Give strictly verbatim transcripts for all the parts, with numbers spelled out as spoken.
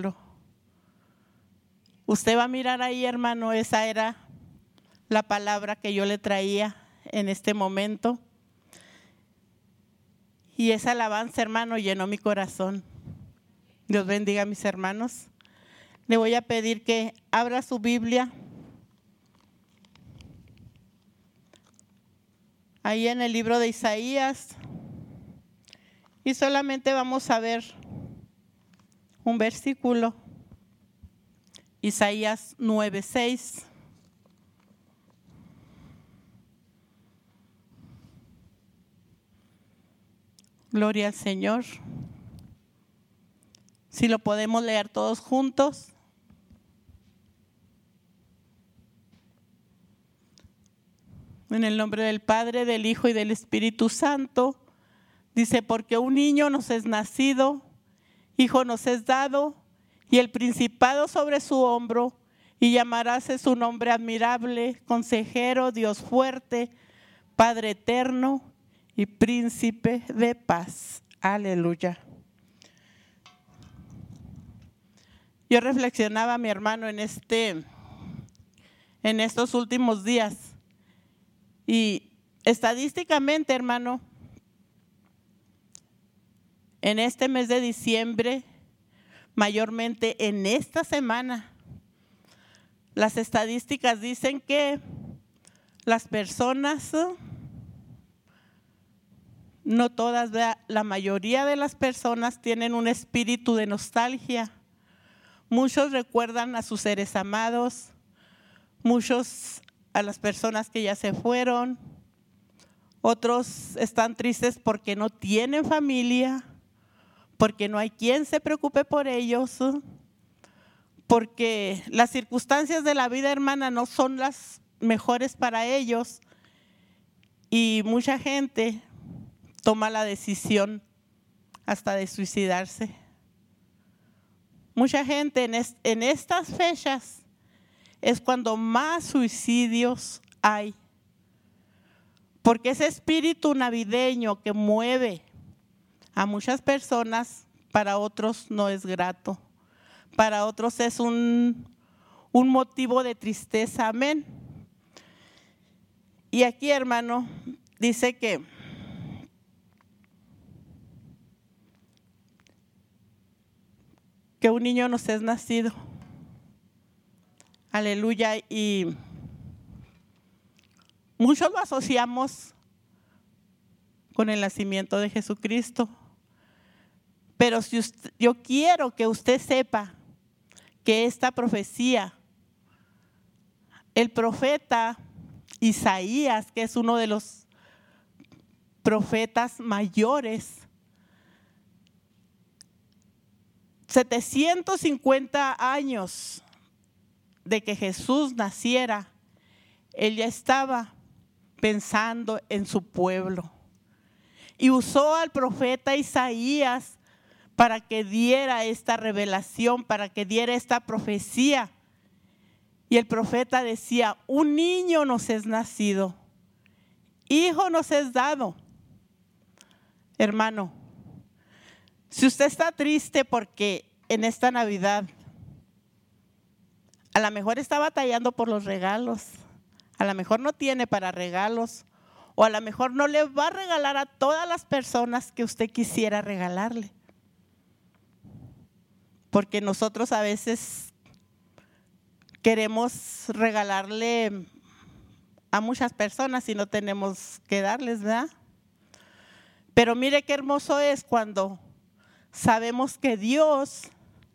pueblo. Usted va a mirar ahí, hermano, esa era la palabra que yo le traía en este momento. Y esa alabanza, hermano, llenó mi corazón. Dios bendiga a mis hermanos. Le voy a pedir que abra su Biblia. Ahí en el libro de Isaías. Y solamente vamos a ver un versículo. Isaías nueve seis. Gloria al Señor. Si lo podemos leer todos juntos. En el nombre del Padre, del Hijo y del Espíritu Santo. Dice, porque un niño nos es nacido, hijo nos es dado, y el principado sobre su hombro, y llamándose su nombre admirable, consejero, Dios fuerte, Padre eterno y príncipe de paz. Aleluya. Yo reflexionaba, mi hermano, en este, en estos últimos días, y estadísticamente, hermano, en este mes de diciembre, mayormente en esta semana, las estadísticas dicen que las personas, no todas, la mayoría de las personas tienen un espíritu de nostalgia. Muchos recuerdan a sus seres amados, muchos a las personas que ya se fueron, otros están tristes porque no tienen familia, porque no hay quien se preocupe por ellos, porque las circunstancias de la vida, hermana, no son las mejores para ellos y mucha gente toma la decisión hasta de suicidarse. Mucha gente en, est- en estas fechas es cuando más suicidios hay, porque ese espíritu navideño que mueve a muchas personas, para otros no es grato, para otros es un, un motivo de tristeza, amén. Y aquí, hermano, dice que que un niño nos es nacido. Aleluya. Y muchos lo asociamos con el nacimiento de Jesucristo. Pero si usted, yo quiero que usted sepa que esta profecía, el profeta Isaías, que es uno de los profetas mayores, setecientos cincuenta años de que Jesús naciera, él ya estaba pensando en su pueblo. Y usó al profeta Isaías para que diera esta revelación, para que diera esta profecía. Y el profeta decía, un niño nos es nacido, hijo nos es dado. Hermano, si usted está triste porque en esta Navidad a lo mejor está batallando por los regalos, a lo mejor no tiene para regalos, o a lo mejor no le va a regalar a todas las personas que usted quisiera regalarle. Porque nosotros a veces queremos regalarle a muchas personas y no tenemos que darles, ¿verdad? Pero mire qué hermoso es cuando sabemos que Dios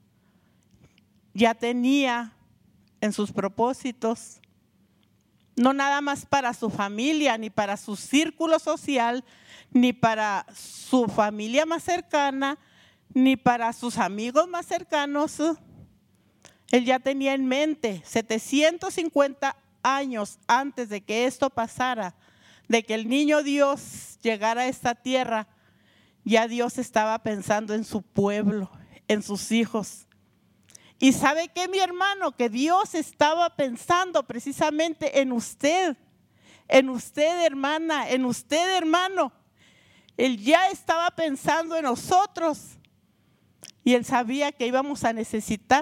ya tenía en sus propósitos, no nada más para su familia, ni para su círculo social, ni para su familia más cercana, ni para sus amigos más cercanos. Él ya tenía en mente, setecientos cincuenta años antes de que esto pasara, de que el niño Dios llegara a esta tierra, ya Dios estaba pensando en su pueblo, en sus hijos. Y ¿sabe qué, mi hermano? Que Dios estaba pensando precisamente en usted, en usted, hermana, en usted, hermano. Él ya estaba pensando en nosotros. Y Él sabía que íbamos a necesitar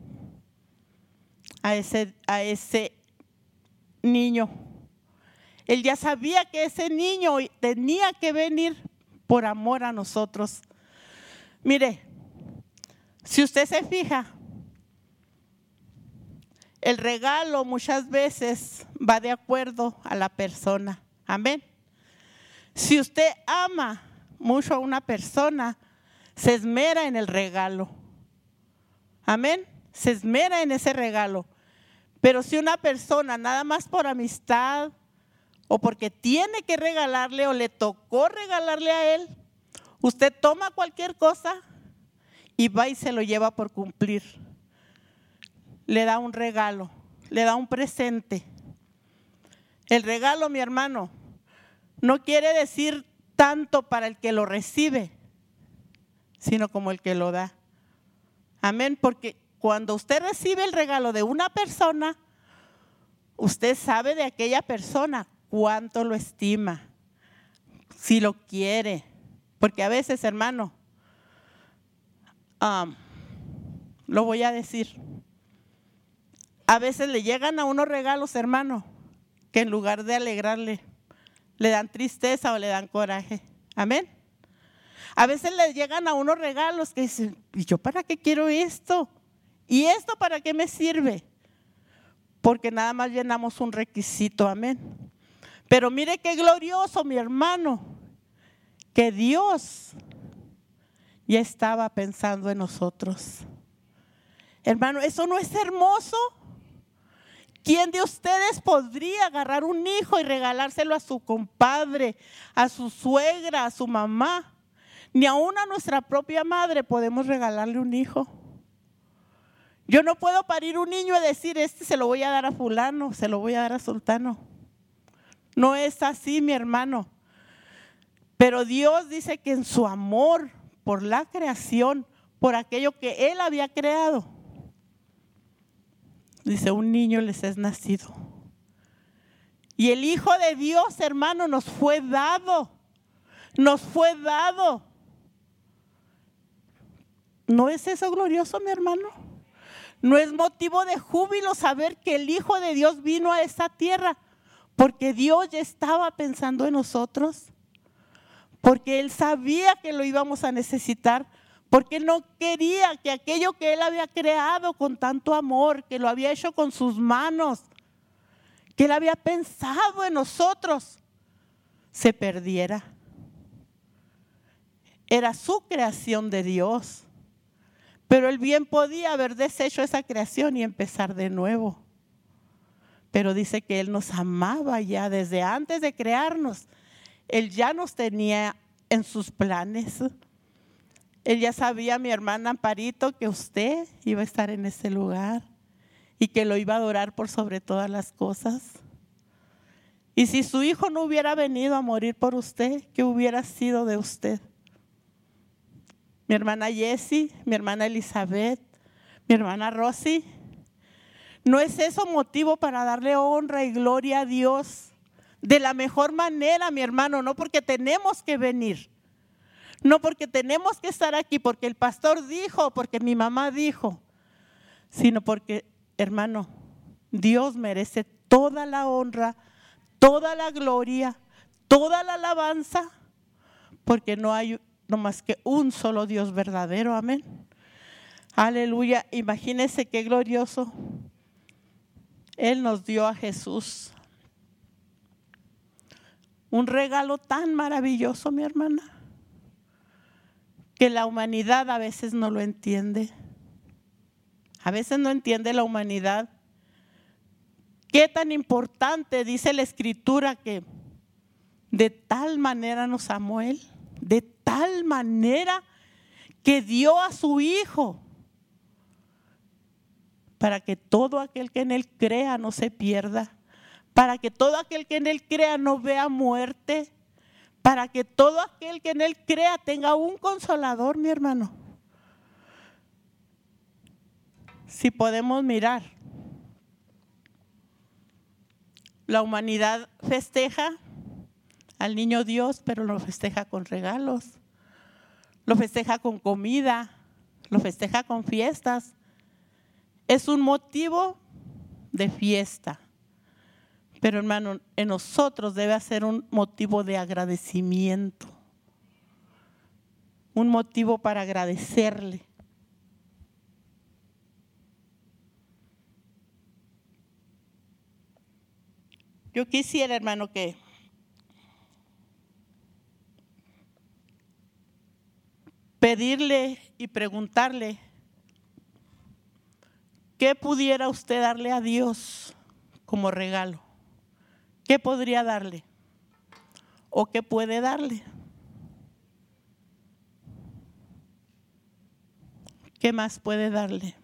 a ese, a ese niño. Él ya sabía que ese niño tenía que venir por amor a nosotros. Mire, si usted se fija, el regalo muchas veces va de acuerdo a la persona. Amén. Si usted ama mucho a una persona, se esmera en el regalo. Amén. Se esmera en ese regalo. Pero si una persona nada más por amistad o porque tiene que regalarle o le tocó regalarle a él, usted toma cualquier cosa y va y se lo lleva por cumplir. Le da un regalo, le da un presente. El regalo, mi hermano, no quiere decir tanto para el que lo recibe, sino como el que lo da. Amén, porque cuando usted recibe el regalo de una persona, usted sabe de aquella persona cuánto lo estima, si lo quiere. Porque a veces, hermano, um, lo voy a decir, a veces le llegan a unos regalos, hermano, que en lugar de alegrarle, le dan tristeza o le dan coraje. Amén. A veces le llegan a unos regalos que dicen, ¿y yo para qué quiero esto? ¿Y esto para qué me sirve? Porque nada más llenamos un requisito, amén. Pero mire qué glorioso, mi hermano, que Dios ya estaba pensando en nosotros. Hermano, ¿eso no es hermoso? ¿Quién de ustedes podría agarrar un hijo y regalárselo a su compadre, a su suegra, a su mamá? Ni aún a nuestra propia madre podemos regalarle un hijo. Yo no puedo parir un niño y decir, este se lo voy a dar a fulano, se lo voy a dar a sultano. No es así, mi hermano. Pero Dios dice que en su amor por la creación, por aquello que Él había creado, dice, un niño les es nacido. Y el Hijo de Dios, hermano, nos fue dado. Nos fue dado. ¿No es eso glorioso, mi hermano? ¿No es motivo de júbilo saber que el Hijo de Dios vino a esta tierra? Porque Dios ya estaba pensando en nosotros. Porque Él sabía que lo íbamos a necesitar. Porque Él no quería que aquello que Él había creado con tanto amor, que lo había hecho con sus manos, que Él había pensado en nosotros, se perdiera. Era su creación de Dios. Pero Él bien podía haber deshecho esa creación y empezar de nuevo. Pero dice que Él nos amaba ya desde antes de crearnos. Él ya nos tenía en sus planes. Él ya sabía, mi hermana Amparito, que usted iba a estar en ese lugar y que lo iba a adorar por sobre todas las cosas. Y si su hijo no hubiera venido a morir por usted, ¿qué hubiera sido de usted? Mi hermana Jessie, mi hermana Elizabeth, mi hermana Rosy. ¿No es eso motivo para darle honra y gloria a Dios? De la mejor manera, mi hermano, no porque tenemos que venir. No porque tenemos que estar aquí, porque el pastor dijo, porque mi mamá dijo, sino porque, hermano, Dios merece toda la honra, toda la gloria, toda la alabanza, porque no hay no más que un solo Dios verdadero, amén. Aleluya, imagínense qué glorioso. Él nos dio a Jesús. Un regalo tan maravilloso, mi hermana, que la humanidad a veces no lo entiende. A veces no entiende la humanidad. Qué tan importante dice la Escritura que de tal manera nos amó Él, de tal manera que dio a su Hijo para que todo aquel que en Él crea no se pierda, para que todo aquel que en Él crea no vea muerte, para que todo aquel que en Él crea tenga un consolador, mi hermano. Si podemos mirar, la humanidad festeja al niño Dios, pero lo festeja con regalos, lo festeja con comida, lo festeja con fiestas. Es un motivo de fiesta. Pero hermano, en nosotros debe ser un motivo de agradecimiento. Un motivo para agradecerle. Yo quisiera, hermano, que pedirle y preguntarle qué pudiera usted darle a Dios como regalo. ¿Qué podría darle? ¿O qué puede darle? ¿Qué más puede darle?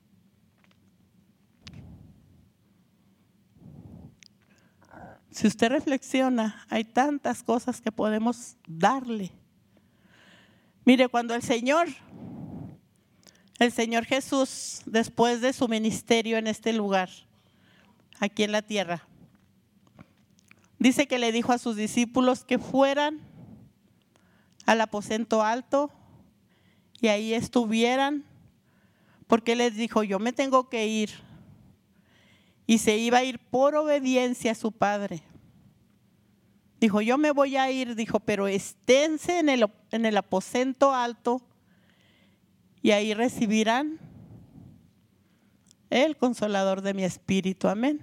Si usted reflexiona, hay tantas cosas que podemos darle. Mire, cuando el Señor, el Señor Jesús, después de su ministerio en este lugar, aquí en la tierra, dice que le dijo a sus discípulos que fueran al aposento alto y ahí estuvieran, porque les dijo, yo me tengo que ir. Y se iba a ir por obediencia a su Padre. Dijo, yo me voy a ir, dijo, pero esténse en el, en el aposento alto y ahí recibirán el consolador de mi espíritu. Amén.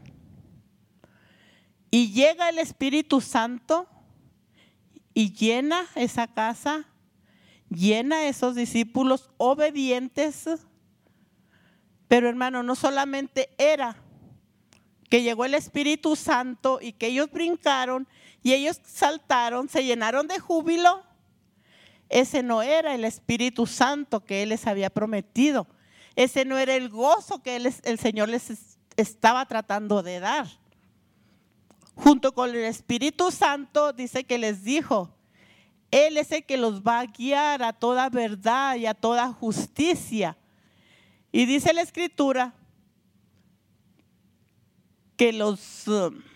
Y llega el Espíritu Santo y llena esa casa, llena a esos discípulos obedientes. Pero hermano, no solamente era que llegó el Espíritu Santo y que ellos brincaron y ellos saltaron, se llenaron de júbilo. Ese no era el Espíritu Santo que Él les había prometido. Ese no era el gozo que él, el Señor les estaba tratando de dar. Junto con el Espíritu Santo dice que les dijo, Él es el que los va a guiar a toda verdad y a toda justicia. Y dice la Escritura que los,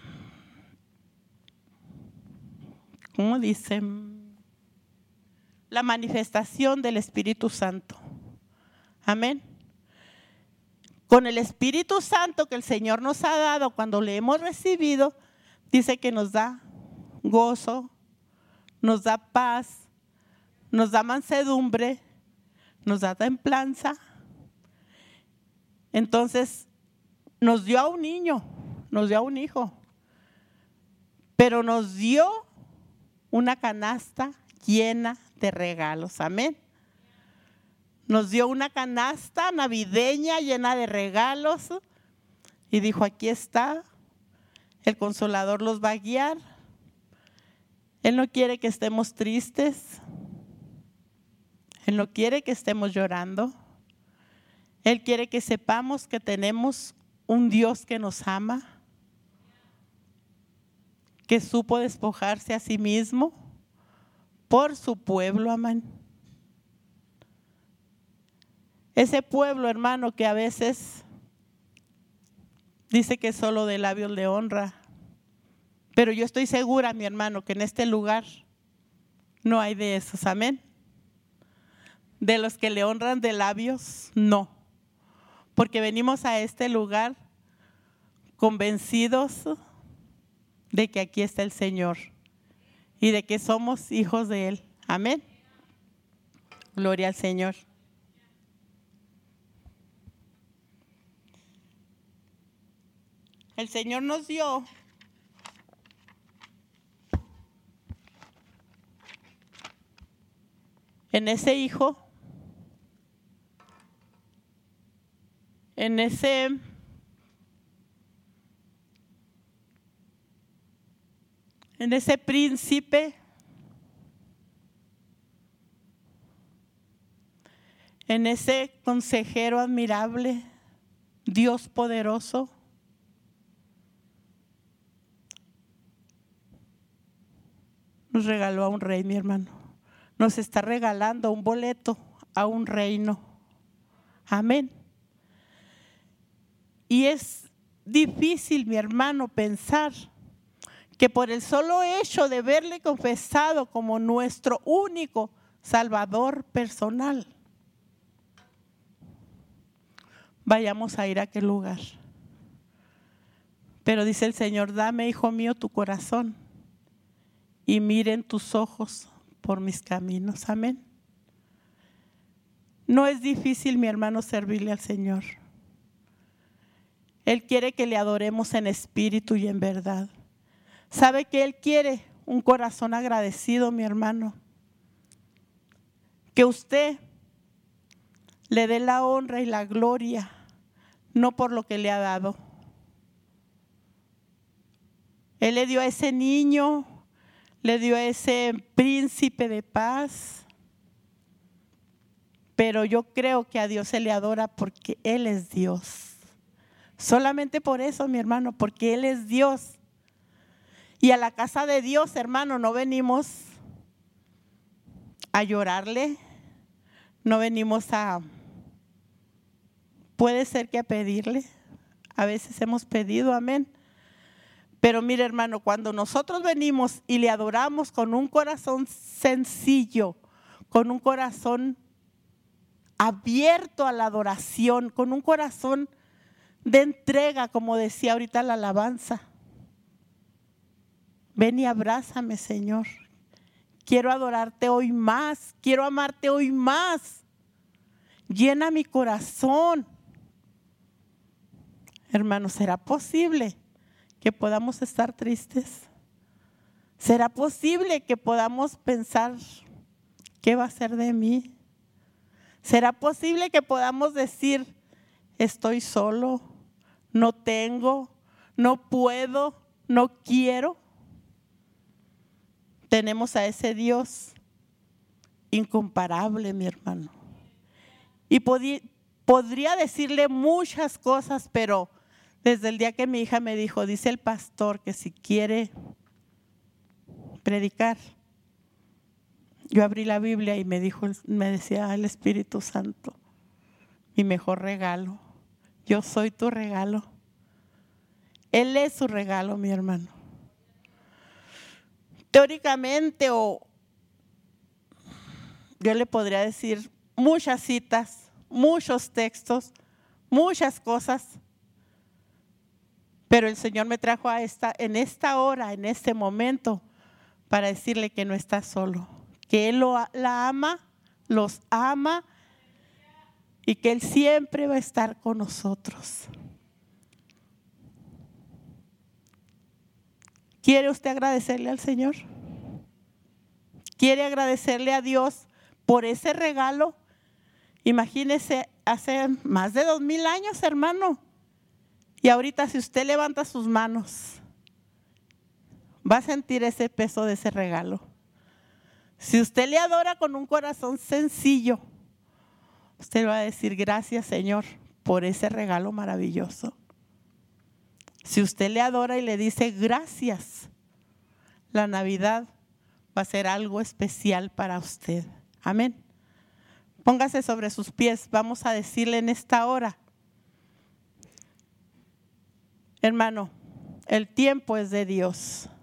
¿cómo dicen? La manifestación del Espíritu Santo. Amén. Con el Espíritu Santo que el Señor nos ha dado cuando le hemos recibido, dice que nos da gozo, nos da paz, nos da mansedumbre, nos da templanza. Entonces, nos dio a un niño, nos dio a un hijo, pero nos dio una canasta llena de regalos. Amén. Nos dio una canasta navideña llena de regalos y dijo, aquí está, el Consolador los va a guiar. Él no quiere que estemos tristes, Él no quiere que estemos llorando. Él quiere que sepamos que tenemos un Dios que nos ama, que supo despojarse a sí mismo por su pueblo, amén. Ese pueblo, hermano, que a veces dice que solo de labios le honra, pero yo estoy segura, mi hermano, que en este lugar no hay de esos, amén. De los que le honran de labios, no. Porque venimos a este lugar convencidos de que aquí está el Señor y de que somos hijos de Él. Amén. Gloria al Señor. El Señor nos dio en ese hijo, en ese en ese príncipe, en ese consejero admirable, Dios poderoso. Nos regaló a un rey, mi hermano. Nos está regalando un boleto a un reino. Amén. Y es difícil, mi hermano, pensar que por el solo hecho de verle confesado como nuestro único Salvador personal, vayamos a ir a aquel lugar. Pero dice el Señor, dame, hijo mío, tu corazón y miren tus ojos por mis caminos. Amén. No es difícil, mi hermano, servirle al Señor. Él quiere que le adoremos en espíritu y en verdad. ¿Sabe que Él quiere? Un corazón agradecido, mi hermano. Que usted le dé la honra y la gloria, no por lo que le ha dado. Él le dio a ese niño, le dio a ese príncipe de paz. Pero yo creo que a Dios se le adora porque Él es Dios. Solamente por eso, mi hermano, porque Él es Dios. Y a la casa de Dios, hermano, no venimos a llorarle, no venimos a, puede ser que a pedirle, a veces hemos pedido, amén. Pero mire, hermano, cuando nosotros venimos y le adoramos con un corazón sencillo, con un corazón abierto a la adoración, con un corazón de entrega, como decía ahorita la alabanza. Ven y abrázame, Señor. Quiero adorarte hoy más, quiero amarte hoy más. Llena mi corazón. Hermanos, ¿será posible que podamos estar tristes? ¿Será posible que podamos pensar qué va a ser de mí? ¿Será posible que podamos decir estoy solo, no tengo, no puedo, no quiero? Tenemos a ese Dios incomparable, mi hermano. Y podí, podría decirle muchas cosas, pero desde el día que mi hija me dijo, dice el pastor que si quiere predicar, yo abrí la Biblia y me dijo, me decía el Espíritu Santo, mi mejor regalo, yo soy tu regalo. Él es su regalo, mi hermano. Teóricamente, o yo le podría decir muchas citas, muchos textos, muchas cosas, pero el Señor me trajo a esta, en esta hora, en este momento, para decirle que no está solo, que Él lo, la ama, los ama y que Él siempre va a estar con nosotros. ¿Quiere usted agradecerle al Señor? ¿Quiere agradecerle a Dios por ese regalo? Imagínese, hace más de dos mil años, hermano. Y ahorita si usted levanta sus manos, va a sentir ese peso de ese regalo. Si usted le adora con un corazón sencillo, usted va a decir gracias, Señor, por ese regalo maravilloso. Si usted le adora y le dice gracias, la Navidad va a ser algo especial para usted. Amén. Póngase sobre sus pies. Vamos a decirle en esta hora, hermano, el tiempo es de Dios.